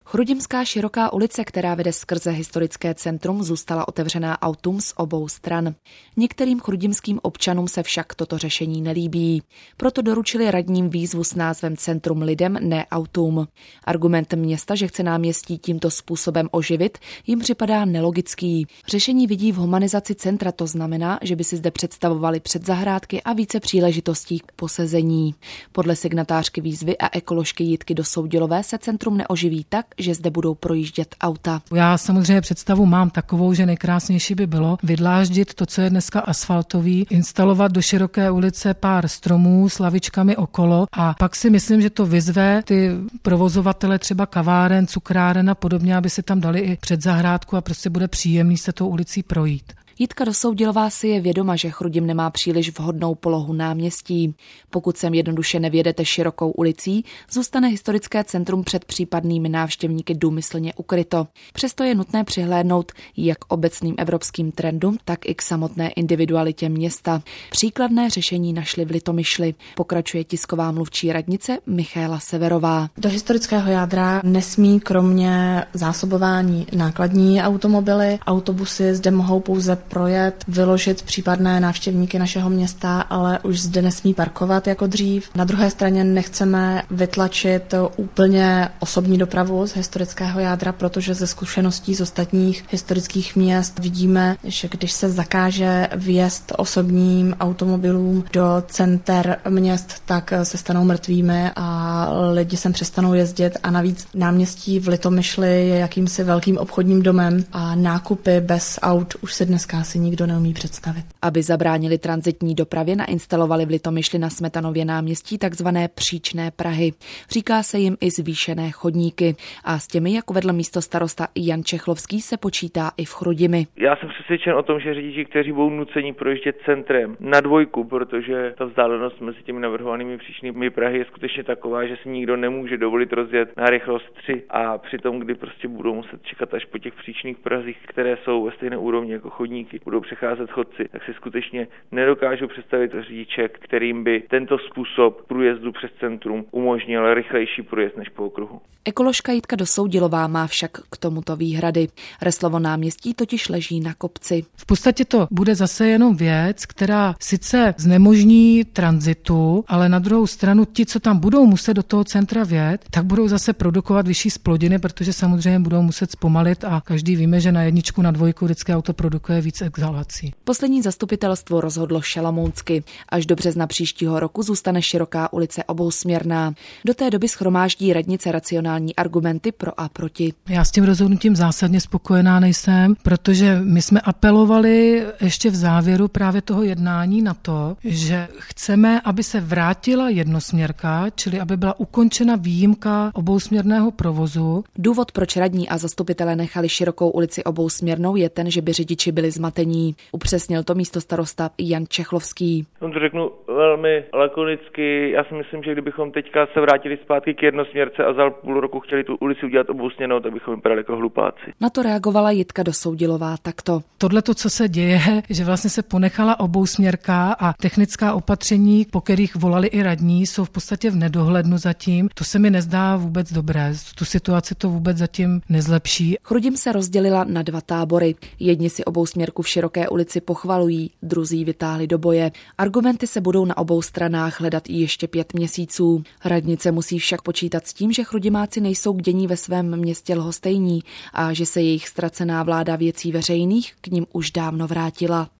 Chrudimská široká ulice, která vede skrze historické centrum, zůstala otevřená autům z obou stran. Některým chrudimským občanům se však toto řešení nelíbí. Proto doručili radním výzvu s názvem Centrum lidem, ne autům. Argument města, že chce náměstí tímto způsobem oživit, jim připadá nelogický. Řešení vidí v humanizaci centra, to znamená, že by si zde představovali předzahrádky a více příležitostí k posezení. Podle signatářky výzvy a ekoložky Jitky Dosoudilové se centrum neoživí tak, že zde budou projíždět auta. Já samozřejmě představu mám takovou, že nejkrásnější by bylo vydláždit to, co je dneska asfaltový, instalovat do široké ulice pár stromů s lavičkami okolo a pak si myslím, že to vyzve ty provozovatele třeba kaváren, cukráren a podobně, aby si tam dali i předzahrádku a prostě bude příjemný se tou ulicí projít. Jitka Dosoudilová si je vědoma, že Chrudim nemá příliš vhodnou polohu náměstí. Pokud sem jednoduše nevědete širokou ulicí, zůstane historické centrum před případnými návštěvníky důmyslně ukryto. Přesto je nutné přihlédnout jak k obecným evropským trendům, tak i k samotné individualitě města. Příkladné řešení našli v Litomyšli, pokračuje tisková mluvčí radnice Michaela Severová. Do historického jádra nesmí kromě zásobování nákladní automobily, autobusy zde mohou pouze projet, vyložit případné návštěvníky našeho města, ale už zde nesmí parkovat jako dřív. Na druhé straně nechceme vytlačit úplně osobní dopravu z historického jádra, protože ze zkušeností z ostatních historických měst vidíme, že když se zakáže vjezd osobním automobilům do center měst, tak se stanou mrtvými a lidi sem přestanou jezdit a navíc náměstí v Litomyšli je jakýmsi velkým obchodním domem a nákupy bez aut už se dneska asi nikdo neumí představit. Aby zabránili tranzitní dopravě, nainstalovali v Litomyšli na Smetanově náměstí takzvané příčné prahy. Říká se jim i zvýšené chodníky. A s těmi, jak uvedl místostarosta Jan Čechlovský, se počítá i v Chrudimi. Já jsem přesvědčen o tom, že řidiči, kteří budou nuceni projíždět centrem na dvojku, protože ta vzdálenost mezi těmi navrhovanými příčnými prahy je skutečně taková, že si nikdo nemůže dovolit rozjet na rychlost 3 a přitom, kdy prostě budou muset čekat až po těch příčných prazích, které jsou ve stejné úrovni jako chodníky, budou přecházet chodci, tak si skutečně nedokážu představit řidiče, kterým by tento způsob průjezdu přes centrum umožnil rychlejší průjezd než po okruhu. Ekoložka Jitka Dosoudilová má však k tomuto výhrady. Reslovo náměstí totiž leží na kopci. V podstatě to bude zase jenom věc, která sice znemožní tranzitu, ale na druhou stranu ti, co tam budou muset do toho centra vjet, tak budou zase produkovat vyšší zplodiny, protože samozřejmě budou muset zpomalit a každý víme, že na jedničku, na dvojku vždycky auto produkuje víc exhalací. Poslední zastupitelstvo rozhodlo šalamounsky. Až do března příštího roku zůstane široká ulice obousměrná. Do té doby shromáždí radnice racionální argumenty pro a proti. Já s tím rozhodnutím zásadně spokojená nejsem, protože my jsme apelovali ještě v závěru právě toho jednání na to, že chceme, aby se vrátila jednosměrka, čili aby byla ukončena výjimka obousměrného provozu. Důvod, proč radní a zastupitelé nechali širokou ulici obousměrnou, je ten, že by řidiči byli zmatení. Upřesnil to místostarosta Jan Čechlovský. To řeknu velmi lakonicky. Já si myslím, že kdybychom teďka se vrátili zpátky k jednosměrce a za půl roku chtěli tu ulici udělat obousměrnou, tak bychom vypadali jako hlupáci. Na to reagovala Jitka Dosoudilová takto. Tohleto, co se děje, že vlastně se ponechala obousměrka a technická opatření, po kterých volali i radní, jsou v podstatě v nedohlednu zatím. To se mi nezdá vůbec dobré. Tu situaci to vůbec zatím nezlepší. Chrudim se rozdělila na dva tábory. Jedni si obousměrku v široké ulici pochvalují, druzí vytáhli do boje. Argumenty se budou na obou stranách hledat i ještě 5 měsíců. Radnice musí však počítat s tím, že chrudimáci nejsou k dění ve svém městě lhostejní a že se jejich ztracená vláda věcí veřejných k nim už dávno vrátila.